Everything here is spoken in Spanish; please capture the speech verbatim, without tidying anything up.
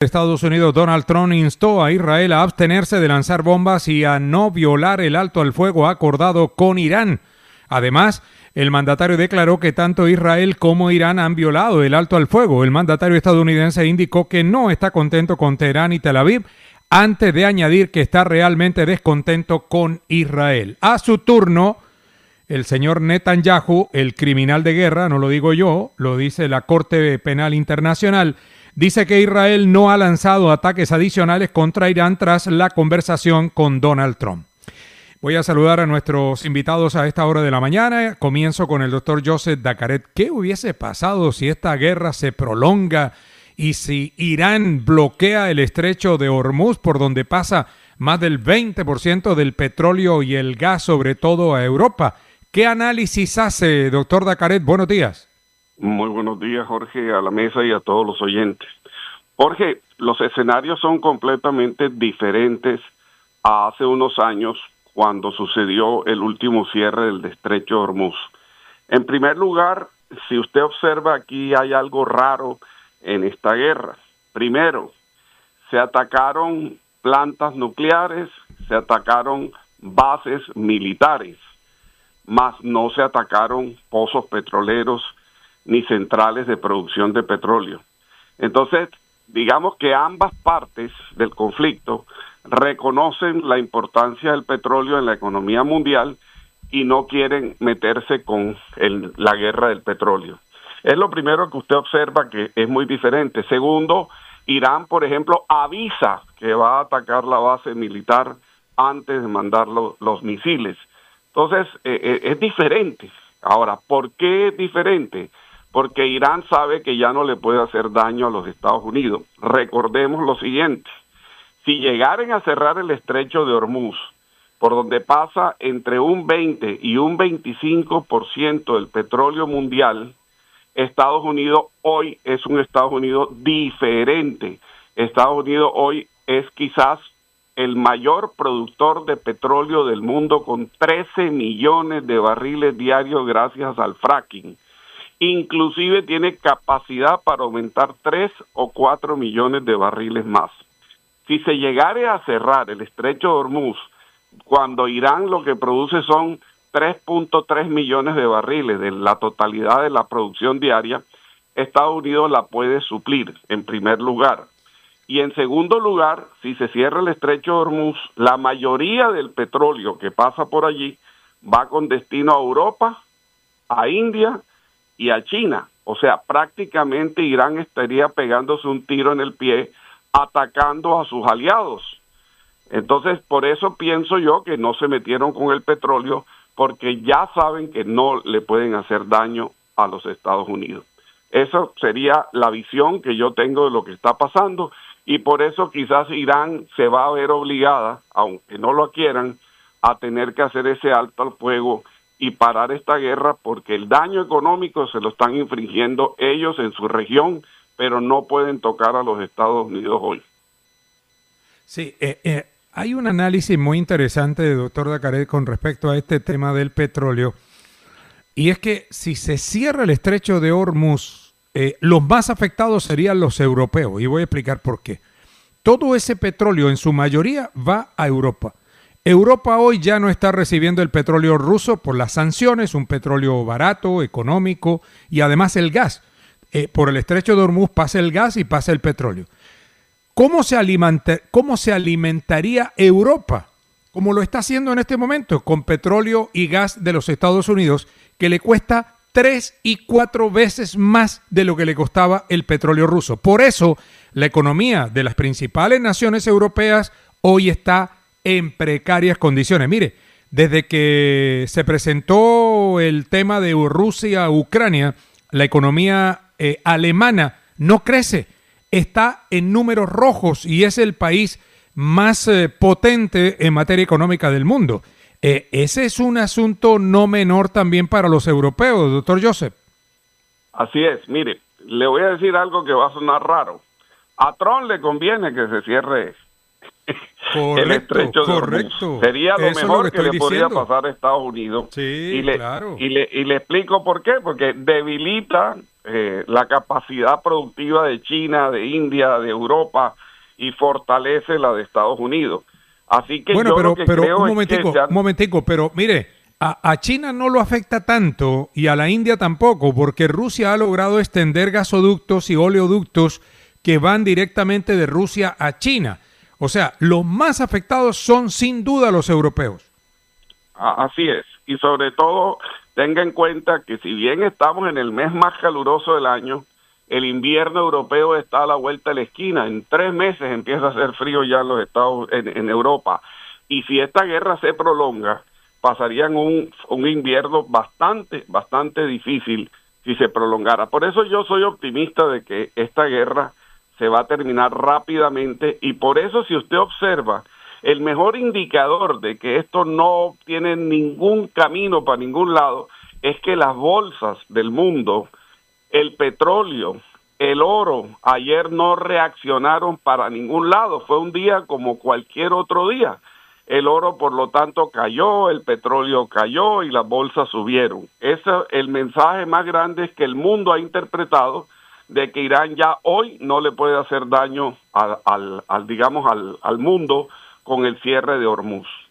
Estados Unidos Donald Trump instó a Israel a abstenerse de lanzar bombas y a no violar el alto al fuego acordado con Irán. Además, el mandatario declaró que tanto Israel como Irán han violado el alto al fuego. El mandatario estadounidense indicó que no está contento con Teherán y Tel Aviv, antes de añadir que está realmente descontento con Israel. A su turno, el señor Netanyahu, el criminal de guerra, no lo digo yo, lo dice la Corte Penal Internacional, dice que Israel no ha lanzado ataques adicionales contra Irán tras la conversación con Donald Trump. Voy a saludar a nuestros invitados a esta hora de la mañana. Comienzo con el doctor Joseph Dacaret. ¿Qué hubiese pasado si esta guerra se prolonga y si Irán bloquea el estrecho de Hormuz, por donde pasa más del veinte por ciento del petróleo y el gas, sobre todo a Europa? ¿Qué análisis hace, doctor Dacaret? Buenos días. Muy buenos días, Jorge, a la mesa y a todos los oyentes. Jorge, los escenarios son completamente diferentes a hace unos años cuando sucedió el último cierre del estrecho de Hormuz. En primer lugar, si usted observa, aquí hay algo raro en esta guerra. Primero, se atacaron plantas nucleares, se atacaron bases militares, mas no se atacaron pozos petroleros ni centrales de producción de petróleo. Entonces, digamos que ambas partes del conflicto reconocen la importancia del petróleo en la economía mundial y no quieren meterse con el, la guerra del petróleo. Es lo primero que usted observa, que es muy diferente. Segundo, Irán, por ejemplo, avisa que va a atacar la base militar antes de mandar lo, los misiles. Entonces, eh, eh, es diferente. Ahora, ¿por qué es diferente? Porque Irán sabe que ya no le puede hacer daño a los Estados Unidos. Recordemos lo siguiente: si llegaren a cerrar el estrecho de Hormuz, por donde pasa entre un veinte y un veinticinco por ciento del petróleo mundial, Estados Unidos hoy es un Estados Unidos diferente. Estados Unidos hoy es quizás el mayor productor de petróleo del mundo, con trece millones de barriles diarios gracias al fracking. Inclusive tiene capacidad para aumentar tres o cuatro millones de barriles más. Si se llegare a cerrar el estrecho de Hormuz, cuando Irán lo que produce son tres punto tres millones de barriles de la totalidad de la producción diaria, Estados Unidos la puede suplir en primer lugar. Y en segundo lugar, si se cierra el estrecho de Hormuz, la mayoría del petróleo que pasa por allí va con destino a Europa, a India y a China. O sea, prácticamente Irán estaría pegándose un tiro en el pie, atacando a sus aliados. Entonces, por eso pienso yo que no se metieron con el petróleo, porque ya saben que no le pueden hacer daño a los Estados Unidos. Esa sería la visión que yo tengo de lo que está pasando, y por eso quizás Irán se va a ver obligada, aunque no lo quieran, a tener que hacer ese alto al fuego y parar esta guerra, porque el daño económico se lo están infringiendo ellos en su región, pero no pueden tocar a los Estados Unidos hoy. Sí, eh, eh, hay un análisis muy interesante, doctor Dacaret, con respecto a este tema del petróleo, y es que si se cierra el estrecho de Hormuz, eh, los más afectados serían los europeos, y voy a explicar por qué. Todo ese petróleo en su mayoría va a Europa. Europa hoy ya no está recibiendo el petróleo ruso por las sanciones, un petróleo barato, económico, y además el gas. Eh, por el estrecho de Hormuz pasa el gas y pasa el petróleo. ¿Cómo se alimenta, cómo se alimentaría Europa? Como lo está haciendo en este momento, con petróleo y gas de los Estados Unidos, que le cuesta tres y cuatro veces más de lo que le costaba el petróleo ruso. Por eso, la economía de las principales naciones europeas hoy está en precarias condiciones. Mire, desde que se presentó el tema de Rusia-Ucrania, la economía eh, alemana no crece, está en números rojos y es el país más eh, potente en materia económica del mundo. Eh, ese es un asunto no menor también para los europeos, doctor Joseph. Así es. Mire, le voy a decir algo que va a sonar raro. A Trump le conviene que se cierre correcto, el estrecho de correcto. Hormuz. Sería lo Eso mejor es lo que que, le estoy podría diciendo. pasar a Estados Unidos. Sí, y le, claro. Y le, y le explico por qué, porque debilita eh, la capacidad productiva de China, de India, de Europa, y fortalece la de Estados Unidos. Así que bueno, yo pero, lo que pero creo un es momentico, que ya... un momentico, pero mire, a, a China no lo afecta tanto y a la India tampoco, porque Rusia ha logrado extender gasoductos y oleoductos que van directamente de Rusia a China. O sea, los más afectados son sin duda los europeos. Así es, y sobre todo tenga en cuenta que si bien estamos en el mes más caluroso del año, el invierno europeo está a la vuelta de la esquina. En tres meses empieza a hacer frío ya en los Estados, en, en Europa. Y si esta guerra se prolonga, pasarían un, un invierno bastante, bastante difícil si se prolongara. Por eso yo soy optimista de que esta guerra se va a terminar rápidamente, y por eso, si usted observa, el mejor indicador de que esto no tiene ningún camino para ningún lado es que las bolsas del mundo, el petróleo, el oro, ayer no reaccionaron para ningún lado. Fue un día como cualquier otro día. El oro, por lo tanto, cayó, el petróleo cayó y las bolsas subieron. Ese, el mensaje más grande es que el mundo ha interpretado de que Irán ya hoy no le puede hacer daño al, al, al digamos, al, al mundo con el cierre de Hormuz.